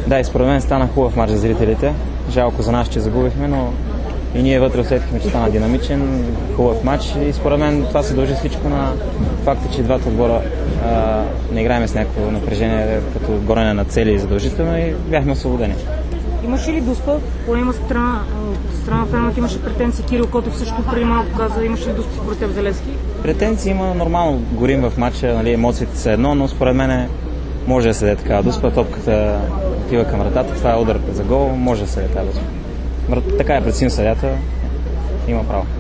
Да, и според мен стана хубав мач за зрителите. Жалко за нас, че загубихме, но и ние вътре усетихме, че стана динамичен, хубав матч и според мен това се дължи всичко на факта, че двата отбора не играем с някакво напрежение като горене на цели задължително и бяхме освободени. Имаше ли дуспа? Поне има страна феновете имаше претенции. Кирил Котов също преди малко каза, имаше ли дуспа според теб за Левски? Претенции има, нормално горим в матча, нали, емоциите са едно, но според мен може да се даде така дуспа, топката отива към вратата, това е удар за гол, може да се даде така дуспа. Така е преценил съдията, има право.